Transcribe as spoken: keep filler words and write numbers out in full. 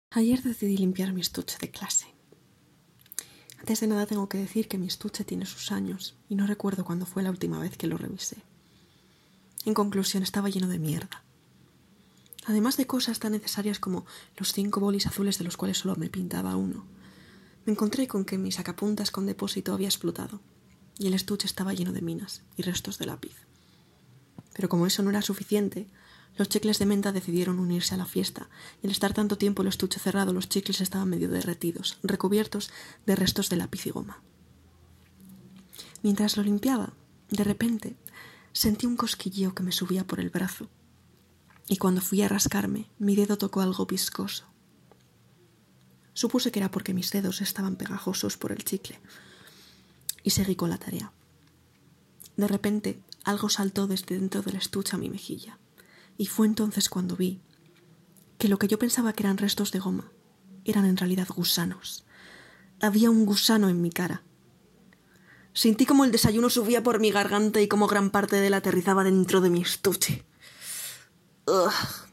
Ayer decidí limpiar mi estuche de clase. Antes de nada tengo que decir que mi estuche tiene sus años y no recuerdo cuándo fue la última vez que lo revisé. En conclusión, estaba lleno de mierda. Además de cosas tan necesarias como los cinco bolis azules de los cuales solo me pintaba uno, me encontré con que mi sacapuntas con depósito había explotado y el estuche estaba lleno de minas y restos de lápiz. Pero como eso no era suficiente, los chicles de menta decidieron unirse a la fiesta, y al estar tanto tiempo el estuche cerrado, los chicles estaban medio derretidos, recubiertos de restos de lápiz y goma. Mientras lo limpiaba, de repente, sentí un cosquilleo que me subía por el brazo, y cuando fui a rascarme, mi dedo tocó algo viscoso. Supuse que era porque mis dedos estaban pegajosos por el chicle, y seguí con la tarea. De repente, algo saltó desde dentro del estuche a mi mejilla. Y fue entonces cuando vi que lo que yo pensaba que eran restos de goma eran en realidad gusanos. Había un gusano en mi cara. Sentí como el desayuno subía por mi garganta y como gran parte de él aterrizaba dentro de mi estuche. Ugh.